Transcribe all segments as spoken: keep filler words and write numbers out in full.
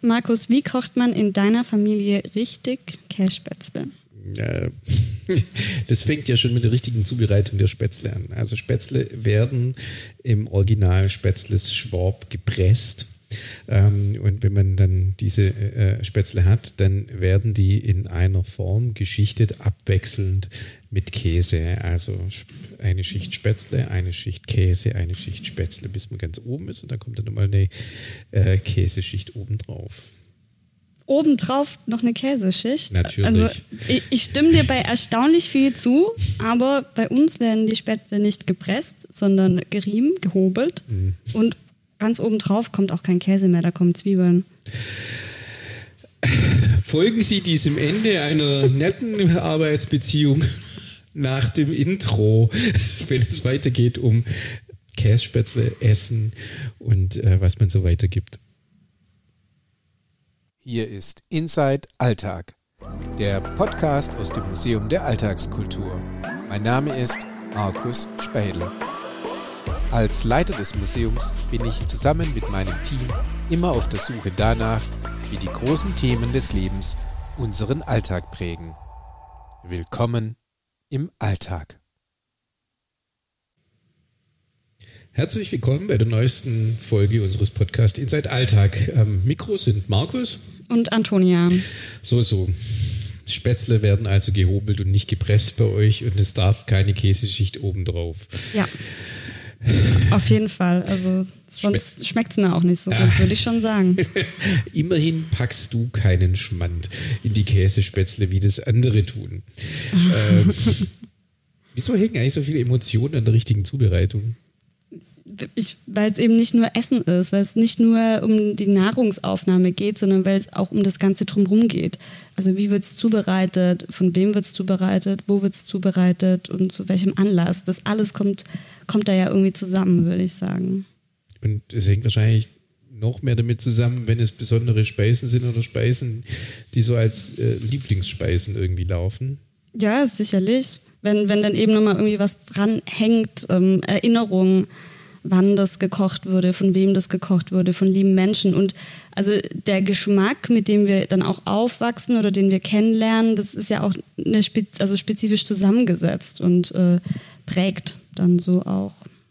Markus, wie kocht man in deiner Familie richtig Kässpätzle? Ja, das fängt ja schon mit der richtigen Zubereitung der Spätzle an. Also Spätzle werden im Original Spätzles Schwab gepresst. Ähm, und wenn man dann diese äh, Spätzle hat, dann werden die in einer Form geschichtet, abwechselnd mit Käse. Also eine Schicht Spätzle, eine Schicht Käse, eine Schicht Spätzle, bis man ganz oben ist. Und dann kommt dann nochmal eine äh, Käseschicht obendrauf. Obendrauf noch eine Käseschicht? Natürlich. Also ich, ich stimme dir bei erstaunlich viel zu, aber bei uns werden die Spätzle nicht gepresst, sondern gerieben, gehobelt mhm. und ganz obendrauf kommt auch kein Käse mehr, da kommen Zwiebeln. Folgen Sie diesem Ende einer netten Arbeitsbeziehung nach dem Intro, wenn es weitergeht um Kässpätzle, Essen und äh, was man so weitergibt. Hier ist Inside Alltag, der Podcast aus dem Museum der Alltagskultur. Mein Name ist Markus Spähle. Als Leiter des Museums bin ich zusammen mit meinem Team immer auf der Suche danach, wie die großen Themen des Lebens unseren Alltag prägen. Willkommen im Alltag. Herzlich willkommen bei der neuesten Folge unseres Podcasts Inside Alltag. Am Mikro sind Markus und Antonia. So, so. Spätzle werden also gehobelt und nicht gepresst bei euch und es darf keine Käseschicht obendrauf. Ja, auf jeden Fall. Also sonst schmeckt es mir auch nicht so gut, würde ich schon sagen. Immerhin packst du keinen Schmand in die Käsespätzle, wie das andere tun. ähm, wieso hängen eigentlich so viele Emotionen an der richtigen Zubereitung? Weil es eben nicht nur Essen ist, weil es nicht nur um die Nahrungsaufnahme geht, sondern weil es auch um das Ganze drumherum geht. Also wie wird es zubereitet, von wem wird es zubereitet, wo wird es zubereitet und zu welchem Anlass. Das alles kommt, kommt da ja irgendwie zusammen, würde ich sagen. Und es hängt wahrscheinlich noch mehr damit zusammen, wenn es besondere Speisen sind oder Speisen, die so als äh, Lieblingsspeisen irgendwie laufen. Ja, sicherlich. Wenn, wenn dann eben nochmal irgendwie was dran hängt, ähm, Erinnerungen, wann das gekocht wurde, von wem das gekocht wurde, von lieben Menschen. Und also der Geschmack, mit dem wir dann auch aufwachsen oder den wir kennenlernen, das ist ja auch eine Spez- also spezifisch zusammengesetzt und äh, prägt dann so auch.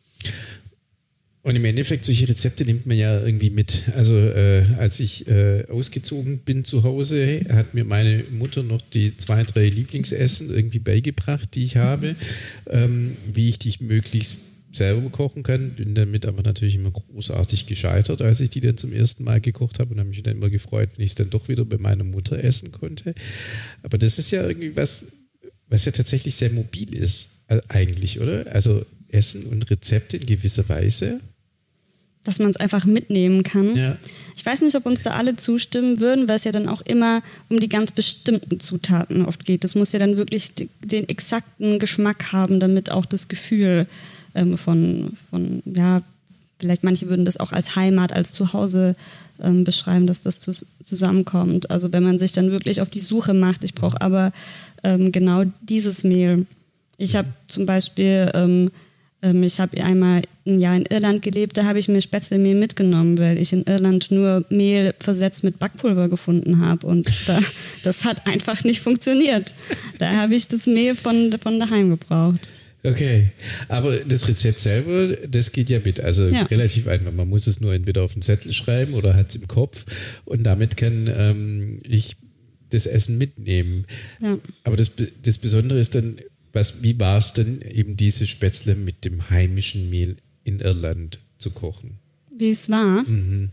Und im Endeffekt, solche Rezepte nimmt man ja irgendwie mit. Also äh, als ich äh, ausgezogen bin zu Hause, hat mir meine Mutter noch die zwei, drei Lieblingsessen irgendwie beigebracht, die ich habe, ähm, wie ich die möglichst selber kochen kann, bin damit aber natürlich immer großartig gescheitert, als ich die dann zum ersten Mal gekocht habe und habe mich dann immer gefreut, wenn ich es dann doch wieder bei meiner Mutter essen konnte. Aber das ist ja irgendwie was, was ja tatsächlich sehr mobil ist, eigentlich, oder? Also Essen und Rezepte in gewisser Weise. Dass man es einfach mitnehmen kann. Ja. Ich weiß nicht, ob uns da alle zustimmen würden, weil es ja dann auch immer um die ganz bestimmten Zutaten oft geht. Das muss ja dann wirklich den exakten Geschmack haben, damit auch das Gefühl Von, von, ja, vielleicht manche würden das auch als Heimat, als Zuhause ähm, beschreiben, dass das zu, zusammenkommt. Also wenn man sich dann wirklich auf die Suche macht, ich brauche aber ähm, genau dieses Mehl. Ich habe zum Beispiel, ähm, ähm, ich habe einmal ein Jahr in Irland gelebt, da habe ich mir Spätzlemehl mitgenommen, weil ich in Irland nur Mehl versetzt mit Backpulver gefunden habe und da, das hat einfach nicht funktioniert. Da habe ich das Mehl von, von daheim gebraucht. Okay, aber das Rezept selber, das geht ja mit, also ja. Relativ einfach. Man muss es nur entweder auf den Zettel schreiben oder hat es im Kopf und damit kann ähm, ich das Essen mitnehmen. Ja. Aber das, das Besondere ist dann, was, wie war es denn eben diese Spätzle mit dem heimischen Mehl in Irland zu kochen? Wie es war? Mhm.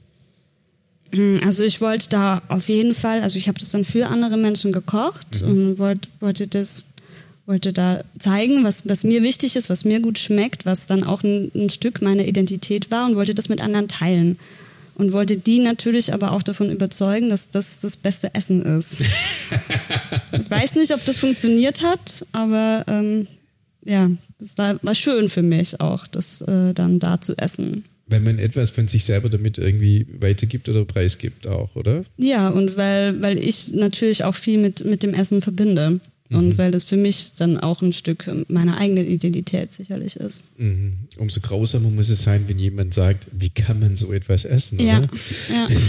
Also ich wollte da auf jeden Fall, also ich habe das dann für andere Menschen gekocht mhm. und wollte, wollte das wollte da zeigen, was, was mir wichtig ist, was mir gut schmeckt, was dann auch ein, ein Stück meiner Identität war und wollte das mit anderen teilen. Und wollte die natürlich aber auch davon überzeugen, dass das das beste Essen ist. Ich weiß nicht, ob das funktioniert hat, aber ähm, ja, das war, war schön für mich auch, das äh, dann da zu essen. Wenn man etwas von sich selber damit irgendwie weitergibt oder preisgibt auch, oder? Ja, und weil, weil ich natürlich auch viel mit, mit dem Essen verbinde. Und mhm. weil das für mich dann auch ein Stück meiner eigenen Identität sicherlich ist. Mhm. Umso grausamer muss es sein, wenn jemand sagt, wie kann man so etwas essen, oder? Ja, ja.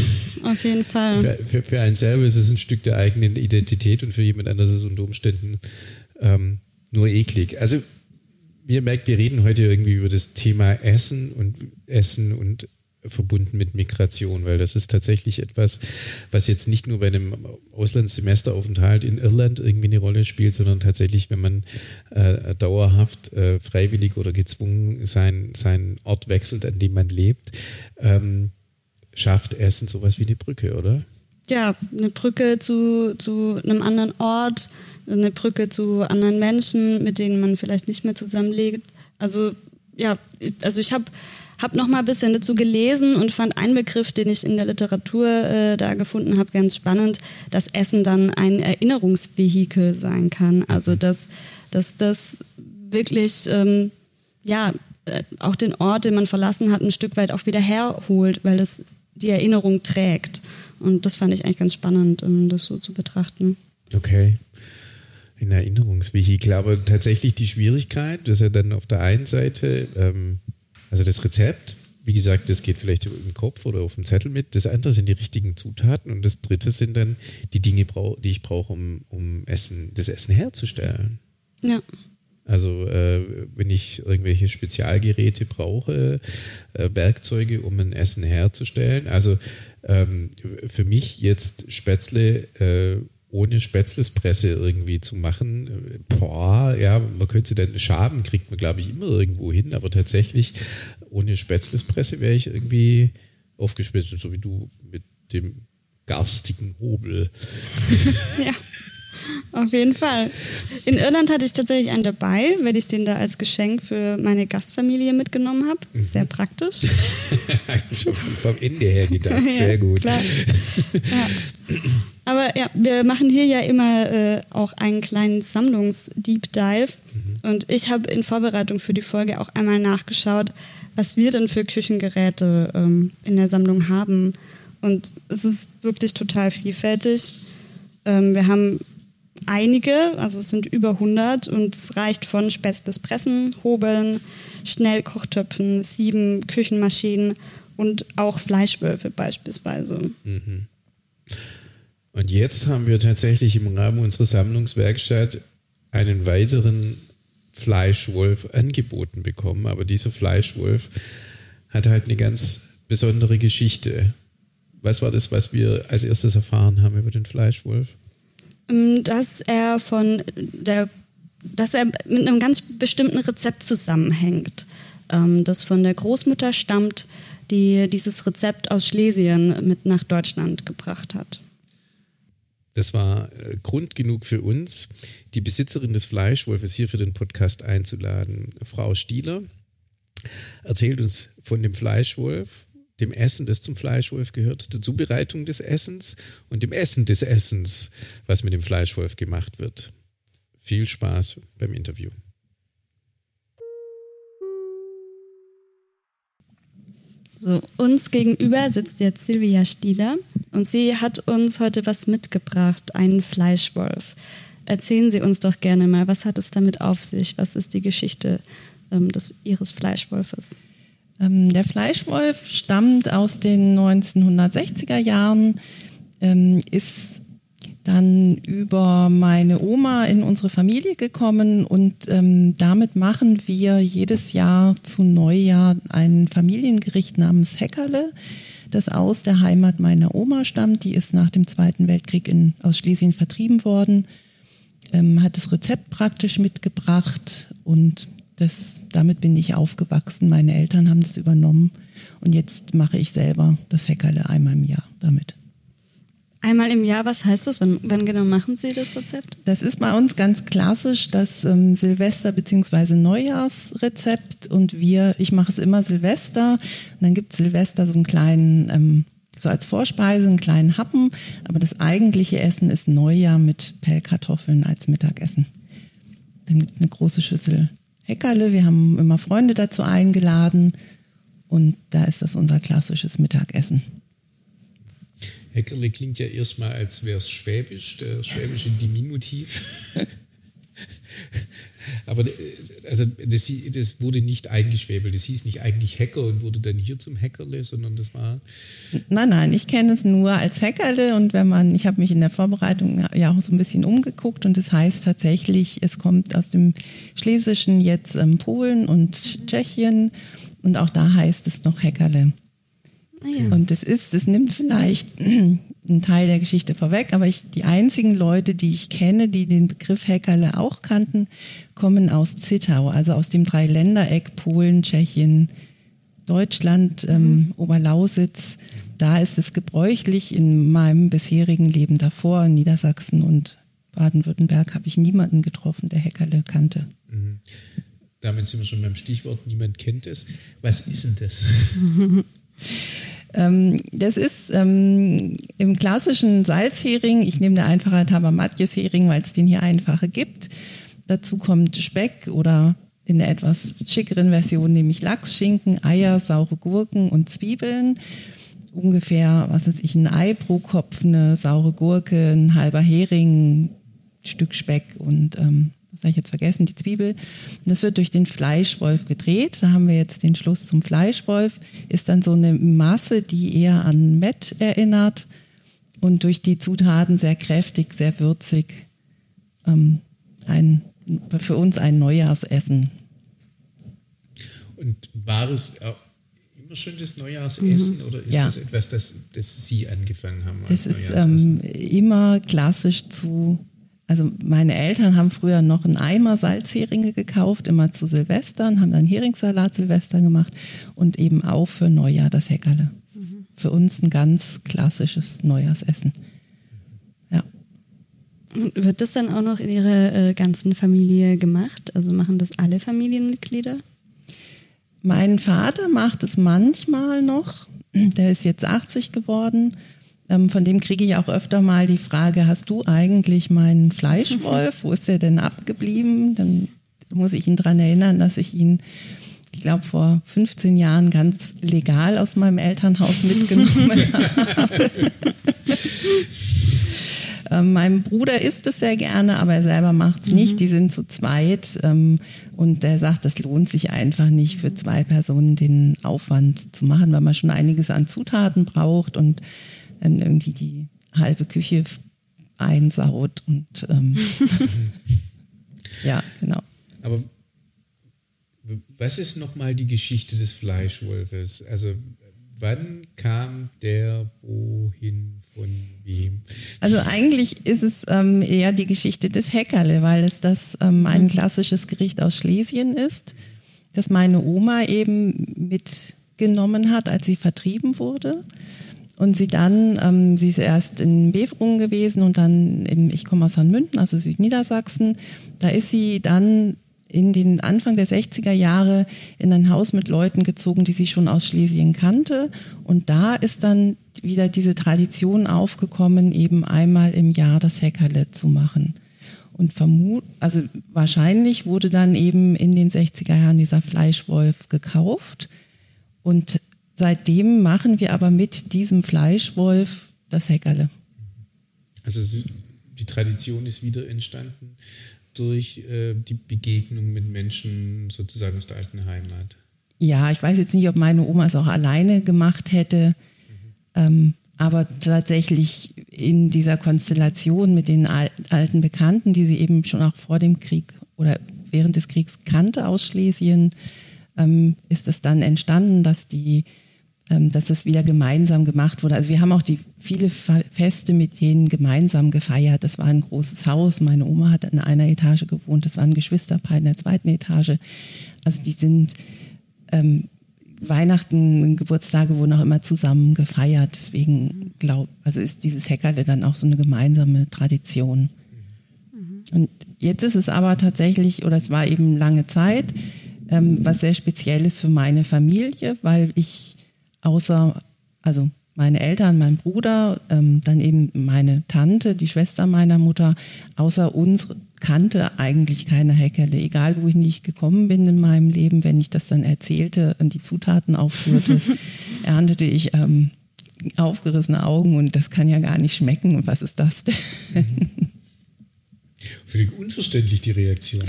auf jeden Fall. Für, für, für einen selber ist es ein Stück der eigenen Identität und für jemand anderes ist es unter Umständen ähm, nur eklig. Also ihr merkt, wir reden heute irgendwie über das Thema Essen und Essen und verbunden mit Migration, weil das ist tatsächlich etwas, was jetzt nicht nur bei einem Auslandssemesteraufenthalt in Irland irgendwie eine Rolle spielt, sondern tatsächlich, wenn man äh, dauerhaft äh, freiwillig oder gezwungen sein, seinen Ort wechselt, an dem man lebt, ähm, schafft Essen sowas wie eine Brücke, oder? Ja, eine Brücke zu, zu einem anderen Ort, eine Brücke zu anderen Menschen, mit denen man vielleicht nicht mehr zusammenlebt. Also ja, also ich habe hab noch mal ein bisschen dazu gelesen und fand einen Begriff, den ich in der Literatur äh, da gefunden habe, ganz spannend, dass Essen dann ein Erinnerungsvehikel sein kann. Also dass, dass das wirklich ähm, ja, äh, auch den Ort, den man verlassen hat, ein Stück weit auch wieder herholt, weil es die Erinnerung trägt. Und das fand ich eigentlich ganz spannend, um das so zu betrachten. Okay. Ein Erinnerungsvehikel, aber tatsächlich die Schwierigkeit, dass er dann auf der einen Seite, ähm, also das Rezept, wie gesagt, das geht vielleicht im Kopf oder auf dem Zettel mit, das andere sind die richtigen Zutaten und das dritte sind dann die Dinge, die ich brauche, um, um Essen, das Essen herzustellen. Ja. Also äh, wenn ich irgendwelche Spezialgeräte brauche, äh, Werkzeuge, um ein Essen herzustellen, also ähm, für mich jetzt Spätzle äh, ohne Spätzlespresse irgendwie zu machen, boah, ja, man könnte dann Schaben kriegt man, glaube ich, immer irgendwo hin, aber tatsächlich ohne Spätzlespresse wäre ich irgendwie aufgeschmissen, so wie du mit dem garstigen Hobel. Ja, auf jeden Fall. In Irland hatte ich tatsächlich einen dabei, weil ich den da als Geschenk für meine Gastfamilie mitgenommen habe. Sehr praktisch. Schon vom Ende her gedacht, sehr ja, gut. Klar. Ja. Aber ja, wir machen hier ja immer äh, auch einen kleinen Sammlungs-Deep Dive. Mhm. Und ich habe in Vorbereitung für die Folge auch einmal nachgeschaut, was wir denn für Küchengeräte ähm, in der Sammlung haben. Und es ist wirklich total vielfältig. Ähm, wir haben einige, also es sind über hundert und es reicht von Spätzlespressen, Hobeln, Schnellkochtöpfen, Sieben, Küchenmaschinen und auch Fleischwölfe beispielsweise. Mhm. Und jetzt haben wir tatsächlich im Rahmen unserer Sammlungswerkstatt einen weiteren Fleischwolf angeboten bekommen. Aber dieser Fleischwolf hat halt eine ganz besondere Geschichte. Was war das, was wir als erstes erfahren haben über den Fleischwolf? Dass er von der, dass er mit einem ganz bestimmten Rezept zusammenhängt, das von der Großmutter stammt, die dieses Rezept aus Schlesien mit nach Deutschland gebracht hat. Das war äh, Grund genug für uns, die Besitzerin des Fleischwolfes hier für den Podcast einzuladen. Frau Stieler erzählt uns von dem Fleischwolf, dem Essen, das zum Fleischwolf gehört, der Zubereitung des Essens und dem Essen des Essens, was mit dem Fleischwolf gemacht wird. Viel Spaß beim Interview. So, uns gegenüber sitzt jetzt Silvia Stieler und sie hat uns heute was mitgebracht, einen Fleischwolf. Erzählen Sie uns doch gerne mal, was hat es damit auf sich? Was ist die Geschichte ähm, des Ihres Fleischwolfes? Ähm, der Fleischwolf stammt aus den neunzehnhundertsechziger Jahren, ähm, ist dann über meine Oma in unsere Familie gekommen und ähm, damit machen wir jedes Jahr zu Neujahr ein Familiengericht namens Häckerle, das aus der Heimat meiner Oma stammt. Die ist nach dem Zweiten Weltkrieg in, aus Schlesien vertrieben worden, ähm, hat das Rezept praktisch mitgebracht und das, damit bin ich aufgewachsen. Meine Eltern haben das übernommen und jetzt mache ich selber das Häckerle einmal im Jahr damit. Einmal im Jahr, was heißt das? Wann, wann genau machen Sie das Rezept? Das ist bei uns ganz klassisch das ähm, Silvester- bzw. Neujahrsrezept und wir, ich mache es immer Silvester und dann gibt es Silvester so einen kleinen, ähm, so als Vorspeise, einen kleinen Happen, aber das eigentliche Essen ist Neujahr mit Pellkartoffeln als Mittagessen. Dann gibt es eine große Schüssel Häckerle, wir haben immer Freunde dazu eingeladen und da ist das unser klassisches Mittagessen. Häckerle klingt ja erstmal, als wäre es schwäbisch, der schwäbische Diminutiv. Aber also das, das wurde nicht eingeschwebelt. Das hieß nicht eigentlich Hacker und wurde dann hier zum Hackerle, sondern das war... Nein, nein, ich kenne es nur als Hackerle und wenn man, ich habe mich in der Vorbereitung ja auch so ein bisschen umgeguckt und das heißt tatsächlich, es kommt aus dem Schlesischen jetzt ähm, Polen und Tschechien und auch da heißt es noch Hackerle. Ah, ja. Und das ist, das nimmt vielleicht einen Teil der Geschichte vorweg, aber ich, die einzigen Leute, die ich kenne, die den Begriff Hackerle auch kannten, kommen aus Zittau, also aus dem Dreiländereck Polen, Tschechien, Deutschland, ähm, mhm. Oberlausitz. Da ist es gebräuchlich. In meinem bisherigen Leben davor, in Niedersachsen und Baden-Württemberg, habe ich niemanden getroffen, der Hackerle kannte. Mhm. Damit sind wir schon beim Stichwort, niemand kennt es. Was ist denn das? ähm, das ist ähm, im klassischen Salzhering, ich nehme der Einfachheit halber Matjes-Hering, weil es den hier einfache gibt. Dazu kommt Speck oder in der etwas schickeren Version nehme ich Lachsschinken, Eier, saure Gurken und Zwiebeln. Ungefähr, was weiß ich, ein Ei pro Kopf, eine saure Gurke, ein halber Hering, ein Stück Speck und ähm, was habe ich jetzt vergessen, die Zwiebel. Das wird durch den Fleischwolf gedreht. Da haben wir jetzt den Schluss zum Fleischwolf. Ist dann so eine Masse, die eher an Mett erinnert und durch die Zutaten sehr kräftig, sehr würzig. Ähm, ein, für uns ein Neujahrsessen. Und war es auch immer schon das Neujahrsessen mhm. oder ist ja. das etwas, das, das Sie angefangen haben? Das ist ähm, immer klassisch zu... Also meine Eltern haben früher noch einen Eimer Salzheringe gekauft, immer zu Silvestern, haben dann Heringssalat Silvester gemacht und eben auch für Neujahr das Hackerle. Das ist mhm. für uns ein ganz klassisches Neujahrsessen. Ja. Wird das dann auch noch in Ihrer äh, ganzen Familie gemacht? Also machen das alle Familienmitglieder? Mein Vater macht es manchmal noch. Der ist jetzt achtzig geworden. Von dem kriege ich auch öfter mal die Frage, hast du eigentlich meinen Fleischwolf? Wo ist der denn abgeblieben? Dann muss ich ihn daran erinnern, dass ich ihn, ich glaube, vor fünfzehn Jahren ganz legal aus meinem Elternhaus mitgenommen habe. ähm, mein Bruder isst es sehr gerne, aber er selber macht es mhm. nicht. Die sind zu zweit ähm, und der sagt, das lohnt sich einfach nicht für zwei Personen den Aufwand zu machen, weil man schon einiges an Zutaten braucht und dann irgendwie die halbe Küche einsaut und ähm, ja, genau. Aber was ist nochmal die Geschichte des Fleischwolfes? Also wann kam der wohin, von wem? Also eigentlich ist es ähm, eher die Geschichte des Hackerle, weil es das ähm, ein klassisches Gericht aus Schlesien ist, das meine Oma eben mitgenommen hat, als sie vertrieben wurde. Und sie dann, ähm, sie ist erst in Beverungen gewesen und dann, in, ich komme aus Hanmünden, also Südniedersachsen, da ist sie dann in den Anfang der sechziger Jahre in ein Haus mit Leuten gezogen, die sie schon aus Schlesien kannte. Und da ist dann wieder diese Tradition aufgekommen, eben einmal im Jahr das Hackerle zu machen. Und vermut, also wahrscheinlich wurde dann eben in den sechziger Jahren dieser Fleischwolf gekauft und seitdem machen wir aber mit diesem Fleischwolf das Hackerle. Also die Tradition ist wieder entstanden durch äh, die Begegnung mit Menschen sozusagen aus der alten Heimat. Ja, ich weiß jetzt nicht, ob meine Oma es auch alleine gemacht hätte, mhm. ähm, aber tatsächlich in dieser Konstellation mit den al- alten Bekannten, die sie eben schon auch vor dem Krieg oder während des Kriegs kannte aus Schlesien, ähm, ist es dann entstanden, dass die dass das wieder gemeinsam gemacht wurde. Also wir haben auch die viele Feste mit denen gemeinsam gefeiert. Das war ein großes Haus. Meine Oma hat in einer Etage gewohnt. Das waren Geschwisterpaar in der zweiten Etage. Also die sind ähm, Weihnachten, Geburtstage wurden auch immer zusammen gefeiert. Deswegen glaub, also ist dieses Hackerle dann auch so eine gemeinsame Tradition. Mhm. Und jetzt ist es aber tatsächlich, oder es war eben lange Zeit, ähm, was sehr Spezielles für meine Familie, weil ich außer, also meine Eltern, mein Bruder, ähm, dann eben meine Tante, die Schwester meiner Mutter, außer uns kannte eigentlich keine Hackerle. Egal, wohin ich gekommen bin in meinem Leben, wenn ich das dann erzählte und die Zutaten aufführte, erntete ich ähm, aufgerissene Augen und das kann ja gar nicht schmecken. Und was ist das denn? Völlig unverständlich, die Reaktion.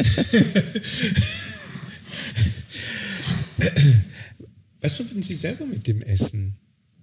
Was verbinden Sie selber mit dem Essen?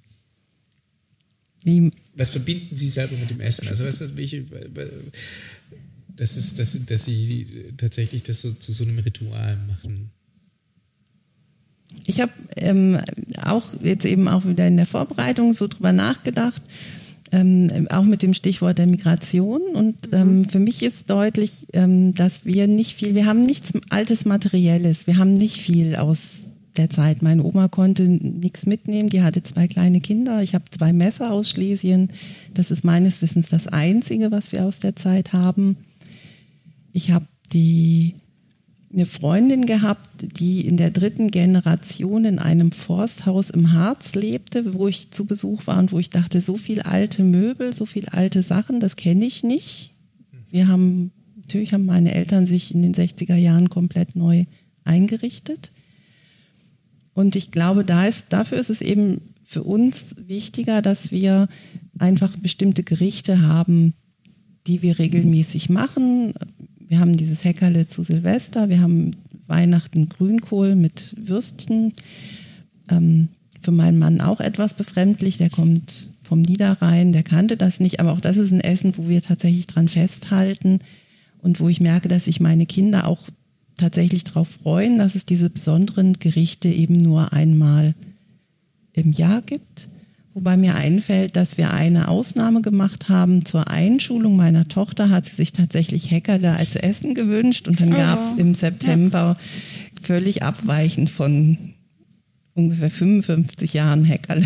Wie? Was verbinden Sie selber mit dem Essen? Also was ist, welche, das ist, dass, dass Sie tatsächlich das so, zu so einem Ritual machen. Ich habe ähm, auch jetzt eben auch wieder in der Vorbereitung so drüber nachgedacht, ähm, auch mit dem Stichwort der Migration. Und ähm, für mich ist deutlich, ähm, dass wir nicht viel, wir haben nichts altes Materielles, wir haben nicht viel aus der Zeit. Meine Oma konnte nichts mitnehmen, die hatte zwei kleine Kinder. Ich habe zwei Messer aus Schlesien. Das ist meines Wissens das Einzige, was wir aus der Zeit haben. Ich habe die eine Freundin gehabt, die in der dritten Generation in einem Forsthaus im Harz lebte, wo ich zu Besuch war und wo ich dachte, so viel alte Möbel, so viel alte Sachen, das kenne ich nicht. Wir haben, natürlich haben meine Eltern sich in den sechziger Jahren komplett neu eingerichtet. Und ich glaube, da ist, dafür ist es eben für uns wichtiger, dass wir einfach bestimmte Gerichte haben, die wir regelmäßig machen. Wir haben dieses Häckerle zu Silvester, wir haben Weihnachten Grünkohl mit Würstchen. Ähm, für meinen Mann auch etwas befremdlich, der kommt vom Niederrhein, der kannte das nicht, aber auch das ist ein Essen, wo wir tatsächlich dran festhalten und wo ich merke, dass sich meine Kinder auch tatsächlich darauf freuen, dass es diese besonderen Gerichte eben nur einmal im Jahr gibt. Wobei mir einfällt, dass wir eine Ausnahme gemacht haben. Zur Einschulung meiner Tochter hat sie sich tatsächlich Häckerle als Essen gewünscht und dann oh. gab es im September ja. völlig abweichend von ungefähr fünfundfünfzig Jahren Häckerle.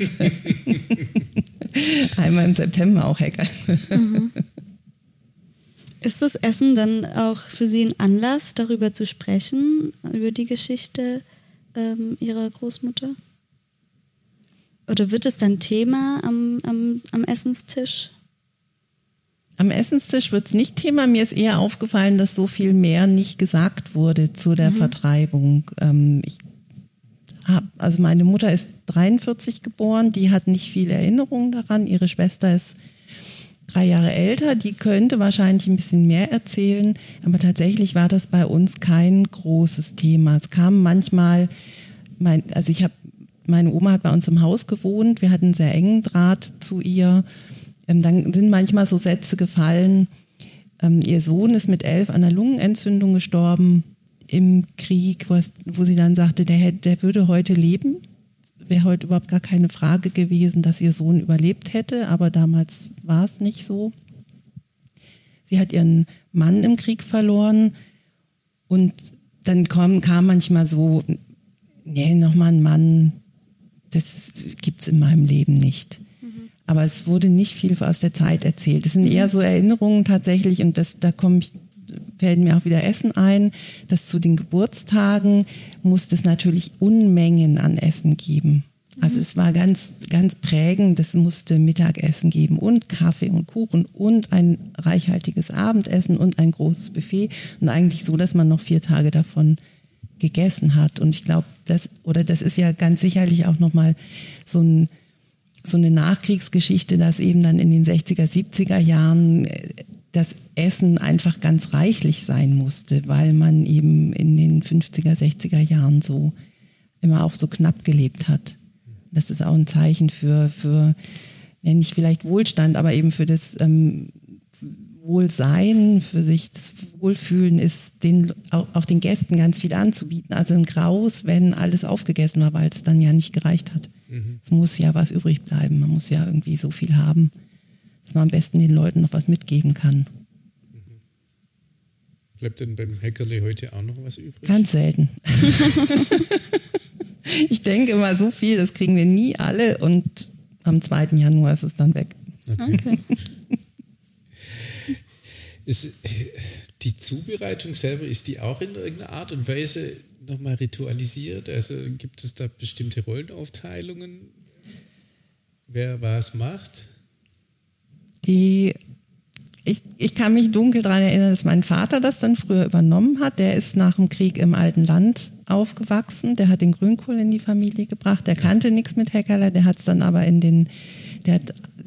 Einmal im September auch Häckerle. Mhm. Ist das Essen dann auch für Sie ein Anlass, darüber zu sprechen, über die Geschichte ähm, Ihrer Großmutter? Oder wird es dann Thema am, am, am Essenstisch? Am Essenstisch wird es nicht Thema. Mir ist eher aufgefallen, dass so viel mehr nicht gesagt wurde zu der mhm. Vertreibung. Ähm, ich hab, also meine Mutter ist dreiundvierzig geboren, die hat nicht viel Erinnerung daran. Ihre Schwester ist drei Jahre älter, die könnte wahrscheinlich ein bisschen mehr erzählen. Aber tatsächlich war das bei uns kein großes Thema. Es kam manchmal, mein, also ich habe Meine Oma hat bei uns im Haus gewohnt, wir hatten einen sehr engen Draht zu ihr. Ähm, dann sind manchmal so Sätze gefallen, ähm, ihr Sohn ist mit elf an einer Lungenentzündung gestorben im Krieg, was, wo sie dann sagte, der, hätte, der würde heute leben. Wäre heute überhaupt gar keine Frage gewesen, dass ihr Sohn überlebt hätte, aber damals war es nicht so. Sie hat ihren Mann im Krieg verloren und dann kam, kam manchmal so, nee, nochmal ein Mann, das gibt es in meinem Leben nicht. Mhm. Aber es wurde nicht viel aus der Zeit erzählt. Das sind mhm. eher so Erinnerungen tatsächlich und das, da komme ich, fällt mir auch wieder Essen ein, dass zu den Geburtstagen musste es natürlich Unmengen an Essen geben. Mhm. Also es war ganz, ganz prägend, es musste Mittagessen geben und Kaffee und Kuchen und ein reichhaltiges Abendessen und ein großes Buffet und eigentlich so, dass man noch vier Tage davon gegessen hat. Und ich glaube, das, oder das ist ja ganz sicherlich auch nochmal so, ein, so eine Nachkriegsgeschichte, dass eben dann in den sechziger, siebziger Jahren das Essen einfach ganz reichlich sein musste, weil man eben in den fünfziger, sechziger Jahren so immer auch so knapp gelebt hat. Das ist auch ein Zeichen für, für ja nicht vielleicht Wohlstand, aber eben für das ähm, Wohlsein, für sich das Wohlfühlen ist, den, auch, auch den Gästen ganz viel anzubieten. Also ein Graus, wenn alles aufgegessen war, weil es dann ja nicht gereicht hat. Mhm. Es muss ja was übrig bleiben. Man muss ja irgendwie so viel haben, dass man am besten den Leuten noch was mitgeben kann. Mhm. Bleibt denn beim Häckerle heute auch noch was übrig? Ganz selten. Ich denke immer, so viel, das kriegen wir nie alle und am zweiten Januar ist es dann weg. Okay. Okay. Ist die Zubereitung selber, ist die auch in irgendeiner Art und Weise nochmal ritualisiert? Also gibt es da bestimmte Rollenaufteilungen, wer was macht? Die, ich, ich kann mich dunkel daran erinnern, dass mein Vater das dann früher übernommen hat. Der ist nach dem Krieg im alten Land aufgewachsen. Der hat den Grünkohl in die Familie gebracht. Der kannte nichts mit Häckerle. Der hat es dann aber in den, der hat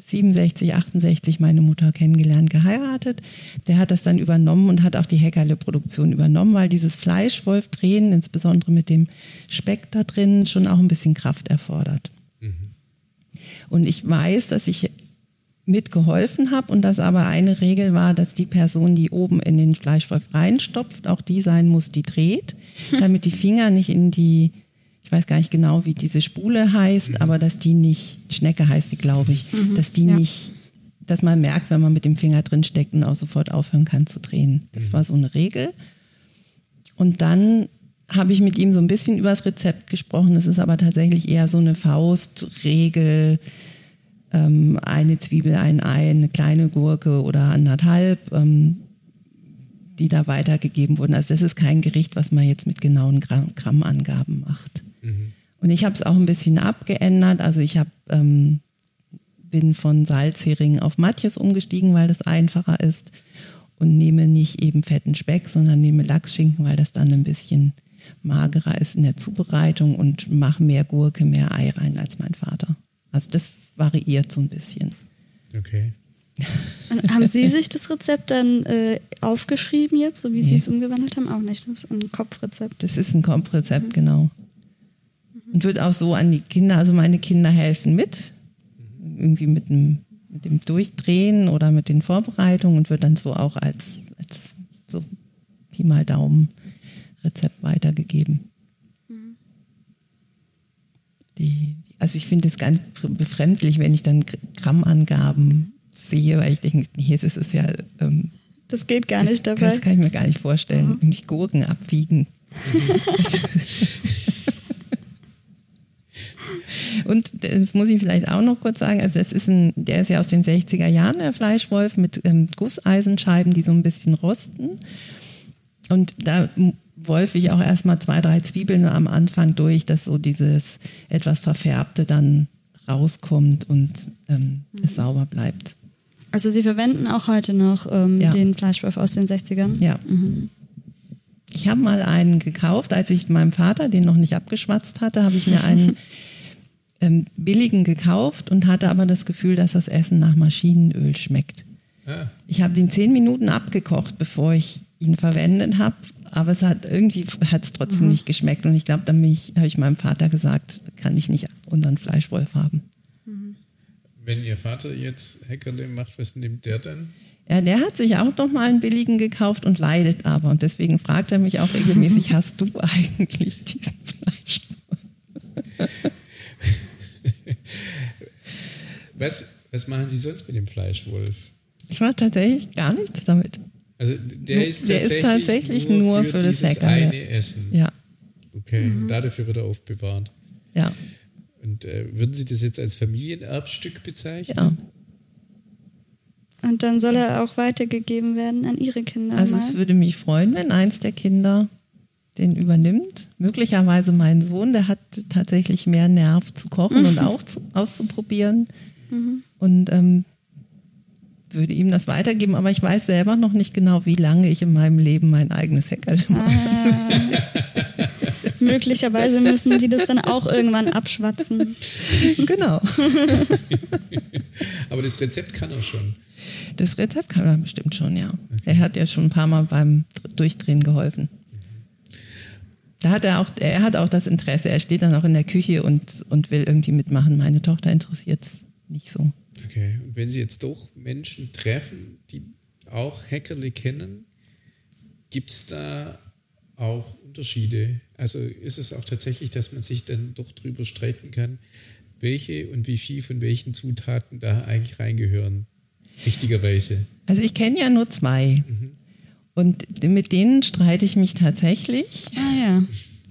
siebenundsechzig, achtundsechzig meine Mutter kennengelernt, geheiratet. Der hat das dann übernommen und hat auch die Häckerle-Produktion übernommen, weil dieses Fleischwolf-Drehen, insbesondere mit dem Speck da drin, schon auch ein bisschen Kraft erfordert. Mhm. Und ich weiß, dass ich mitgeholfen habe und dass aber eine Regel war, dass die Person, die oben in den Fleischwolf reinstopft, auch die sein muss, die dreht, damit die Finger nicht in die, ich weiß gar nicht genau, wie diese Spule heißt, mhm. aber dass die nicht, Schnecke heißt die, glaube ich, mhm. dass die ja. nicht, dass man merkt, wenn man mit dem Finger drin steckt und auch sofort aufhören kann zu drehen. Das mhm. war so eine Regel. Und dann habe ich mit ihm so ein bisschen über das Rezept gesprochen. Es ist aber tatsächlich eher so eine Faustregel, ähm, eine Zwiebel, ein Ei, eine kleine Gurke oder anderthalb, ähm, die da weitergegeben wurden. Also das ist kein Gericht, was man jetzt mit genauen Gramm, Grammangaben macht. Mhm. Und ich habe es auch ein bisschen abgeändert. Also ich hab, ähm, bin von Salzhering auf Matjes umgestiegen, weil das einfacher ist. Und nehme nicht eben fetten Speck, sondern nehme Lachsschinken, weil das dann ein bisschen magerer ist in der Zubereitung, und mache mehr Gurke, mehr Ei rein als mein Vater. Also das variiert so ein bisschen. Okay. Und haben Sie sich das Rezept dann äh, aufgeschrieben jetzt, so wie nee. Sie es umgewandelt haben? Auch nicht, das ist ein Kopfrezept. Das ist ein Kopfrezept, mhm. genau. Und wird auch so an die Kinder, also meine Kinder helfen mit, mhm. irgendwie mit dem, mit dem Durchdrehen oder mit den Vorbereitungen, und wird dann so auch als, als so Pi mal Daumen Rezept weitergegeben. Mhm. Die, also ich finde es ganz befremdlich, wenn ich dann Grammangaben sehe, weil ich denke, nee, das ist ja... Ähm, das geht gar das, nicht dabei. Das kann ich mir gar nicht vorstellen. Mhm. Nämlich Gurken abwiegen. Und das muss ich vielleicht auch noch kurz sagen, also das ist ein, der ist ja aus den sechziger Jahren, der Fleischwolf, mit ähm, Gusseisenscheiben, die so ein bisschen rosten. Und da wolfe ich auch erstmal zwei, drei Zwiebeln am Anfang durch, dass so dieses etwas Verfärbte dann rauskommt und ähm, mhm. es sauber bleibt. Also Sie verwenden auch heute noch ähm, ja. den Fleischwolf aus den sechzigern? Ja. Mhm. Ich habe mal einen gekauft, als ich meinem Vater den noch nicht abgeschwatzt hatte, habe ich mir einen ähm, billigen gekauft und hatte aber das Gefühl, dass das Essen nach Maschinenöl schmeckt. Ja. Ich habe den zehn Minuten abgekocht, bevor ich ihn verwendet habe, aber es hat irgendwie hat es trotzdem mhm. nicht geschmeckt, und ich glaube, dann habe ich meinem Vater gesagt, kann ich nicht unseren Fleischwolf haben. Mhm. Wenn Ihr Vater jetzt Häckerle macht, was nimmt der dann? Ja, der hat sich auch noch mal einen billigen gekauft und leidet aber, und deswegen fragt er mich auch regelmäßig, hast du eigentlich diesen Fleischwolf? was, was machen Sie sonst mit dem Fleischwolf? Ich mache tatsächlich gar nichts damit. Also der ist der tatsächlich, ist tatsächlich nur, nur für, für das Häckern. Eine Essen. Ja. Okay, mhm. dafür wird er aufbewahrt. Ja. Und äh, würden Sie das jetzt als Familienerbstück bezeichnen? Ja. Und dann soll er auch weitergegeben werden an Ihre Kinder. Also mal. Es würde mich freuen, wenn eins der Kinder den übernimmt. Möglicherweise mein Sohn, der hat tatsächlich mehr Nerv zu kochen und auch zu, auszuprobieren. Mhm. Und ähm, würde ihm das weitergeben, aber ich weiß selber noch nicht genau, wie lange ich in meinem Leben mein eigenes Häckerle mache. Ah. Möglicherweise müssen die das dann auch irgendwann abschwatzen. Genau. Aber das Rezept kann er schon. Das Rezept kann er bestimmt schon, ja. Okay. Er hat ja schon ein paar Mal beim Durchdrehen geholfen. Da hat er auch, er hat auch das Interesse. Er steht dann auch in der Küche und, und will irgendwie mitmachen. Meine Tochter interessiert es nicht so. Okay, und wenn Sie jetzt doch Menschen treffen, die auch Häckerle kennen, gibt es da auch Unterschiede? Also ist es auch tatsächlich, dass man sich dann doch drüber streiten kann, welche und wie viel von welchen Zutaten da eigentlich reingehören, richtigerweise? Also ich kenne ja nur zwei. Mhm. Und mit denen streite ich mich tatsächlich. Ah ja.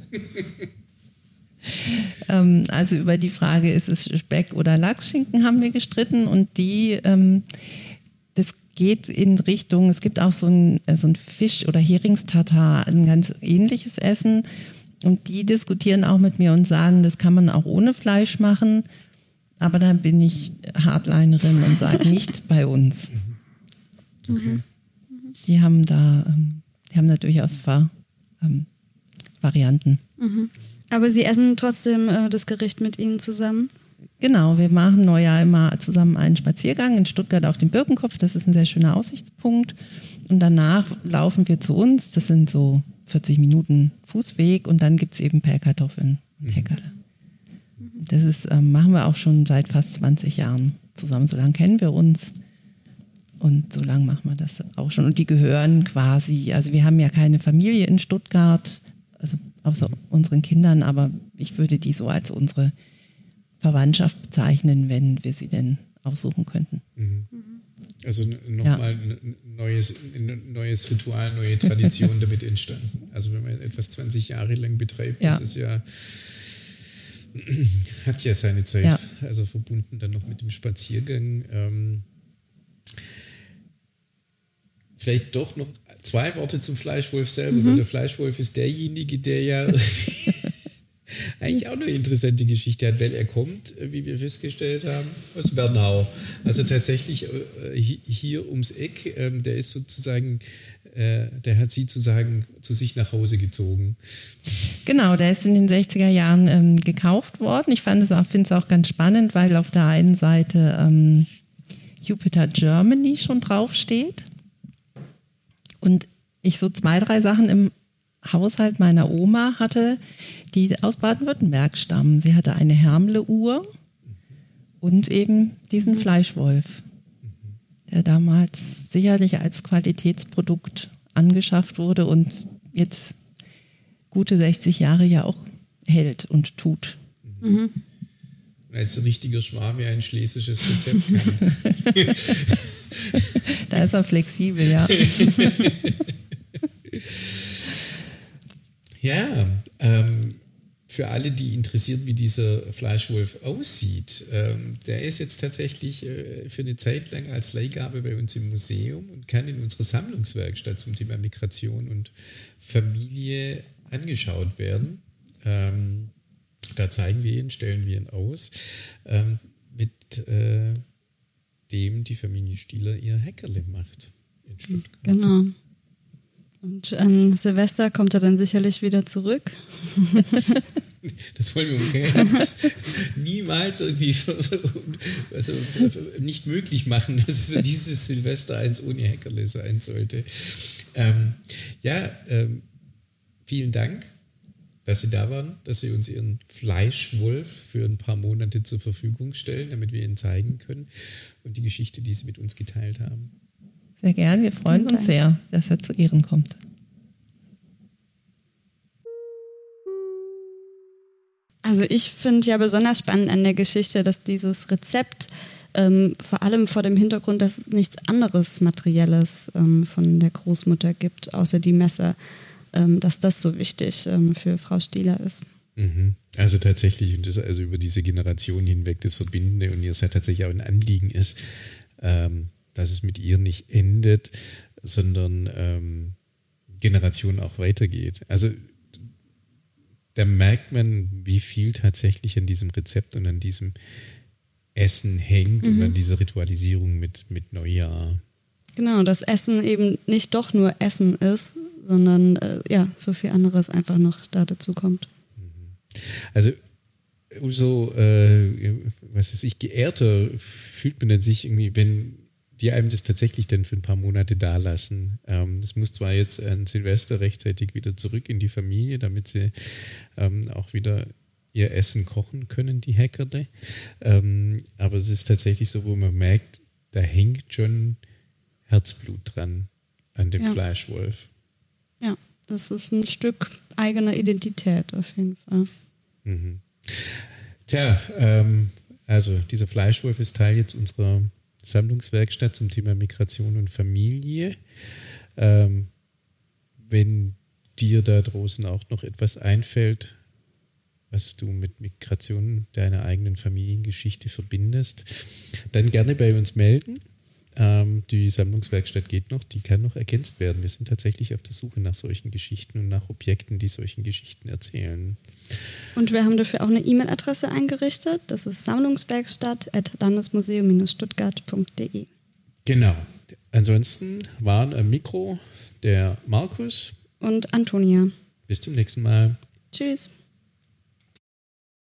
ähm, also über die Frage, ist es Speck oder Lachsschinken, haben wir gestritten, und die, ähm, das geht in Richtung, es gibt auch so ein, so ein Fisch- oder Heringstatar, ein ganz ähnliches Essen, und die diskutieren auch mit mir und sagen, das kann man auch ohne Fleisch machen, aber da bin ich Hardlinerin und sage nichts bei uns. Okay. Die haben da, die haben da durchaus Ver, ähm, Varianten. Mhm. Aber Sie essen trotzdem äh, das Gericht mit Ihnen zusammen? Genau, wir machen Neujahr immer zusammen einen Spaziergang in Stuttgart auf dem Birkenkopf. Das ist ein sehr schöner Aussichtspunkt. Und danach laufen wir zu uns. Das sind so vierzig Minuten Fußweg. Und dann gibt es eben Pellkartoffeln und Heckerle. Das ist, ähm, machen wir auch schon seit fast zwanzig Jahren zusammen. So lange kennen wir uns. Und so lange machen wir das auch schon. Und die gehören quasi, also wir haben ja keine Familie in Stuttgart, also außer unseren Kindern, aber ich würde die so als unsere Verwandtschaft bezeichnen, wenn wir sie denn aussuchen könnten. Mhm. Also nochmal ja. ein neues, ein neues Ritual, neue Tradition damit entstanden. Also wenn man etwas zwanzig Jahre lang betreibt, ja. das ist ja, hat ja seine Zeit, ja. also verbunden dann noch mit dem Spaziergang. Ähm, vielleicht doch noch zwei Worte zum Fleischwolf selber, mhm. weil der Fleischwolf ist derjenige, der ja eigentlich auch eine interessante Geschichte hat, weil er kommt, wie wir festgestellt haben, aus Bernau. Also tatsächlich hier ums Eck, der ist sozusagen, der hat sie sozusagen zu sich nach Hause gezogen. Genau, der ist in den sechziger Jahren ähm, gekauft worden. Ich fand es auch, finde es auch ganz spannend, weil auf der einen Seite ähm, Jupiter Germany schon draufsteht und ich so zwei, drei Sachen im Haushalt meiner Oma hatte, die aus Baden-Württemberg stammen. Sie hatte eine Hermle-Uhr und eben diesen Fleischwolf, der damals sicherlich als Qualitätsprodukt angeschafft wurde und jetzt gute sechzig Jahre ja auch hält und tut. Mhm. Als ein richtiger Schwabe ein schlesisches Rezept kann. Da ist er flexibel, ja. Ja, ähm, für alle, die interessiert, wie dieser Fleischwolf aussieht, ähm, der ist jetzt tatsächlich äh, für eine Zeit lang als Leihgabe bei uns im Museum und kann in unserer Sammlungswerkstatt zum Thema Migration und Familie angeschaut werden. Ähm, da zeigen wir ihn, stellen wir ihn aus, ähm, mit äh, dem die Familie Stieler ihr Heckerle macht in Stuttgart. Genau. Und an Silvester kommt er dann sicherlich wieder zurück. Das wollen wir umgehen. Niemals irgendwie also nicht möglich machen, dass dieses Silvester eins ohne Heckerle sein sollte. Ähm, ja, ähm, vielen Dank, dass Sie da waren, dass Sie uns Ihren Fleischwolf für ein paar Monate zur Verfügung stellen, damit wir ihn zeigen können und die Geschichte, die Sie mit uns geteilt haben. Sehr gern, wir freuen uns sehr, dass er zu Ehren kommt. Also ich finde ja besonders spannend an der Geschichte, dass dieses Rezept ähm, vor allem vor dem Hintergrund, dass es nichts anderes Materielles ähm, von der Großmutter gibt, außer die Messer, ähm, dass das so wichtig ähm, für Frau Stieler ist. Mhm. Also tatsächlich, und das also über diese Generation hinweg das Verbindende und ihr seid tatsächlich auch ein Anliegen ist, ähm, dass es mit ihr nicht endet, sondern ähm, Generationen auch weitergeht. Also da merkt man, wie viel tatsächlich an diesem Rezept und an diesem Essen hängt mhm. und an dieser Ritualisierung mit, mit Neujahr. Genau, dass Essen eben nicht doch nur Essen ist, sondern äh, ja, so viel anderes einfach noch da dazu kommt. Also umso, äh, was weiß ich, geehrter fühlt man dann sich irgendwie, wenn die einem das tatsächlich dann für ein paar Monate da lassen. Ähm, das muss zwar jetzt an Silvester rechtzeitig wieder zurück in die Familie, damit sie ähm, auch wieder ihr Essen kochen können, die Heckerle. Ähm, aber es ist tatsächlich so, wo man merkt, da hängt schon Herzblut dran an dem ja. Fleischwolf. Ja, das ist ein Stück eigener Identität auf jeden Fall. Mhm. Tja, ähm, also dieser Fleischwolf ist Teil jetzt unserer Sammlungswerkstatt zum Thema Migration und Familie. Ähm, wenn dir da draußen auch noch etwas einfällt, was du mit Migration deiner eigenen Familiengeschichte verbindest, dann gerne bei uns melden. Ähm, die Sammlungswerkstatt geht noch, die kann noch ergänzt werden. Wir sind tatsächlich auf der Suche nach solchen Geschichten und nach Objekten, die solchen Geschichten erzählen. Und wir haben dafür auch eine E-Mail-Adresse eingerichtet. Das ist sammlungswerkstatt at landesmuseum stuttgart punkt de. Genau. Ansonsten waren am Mikro der Markus und Antonia. Bis zum nächsten Mal. Tschüss.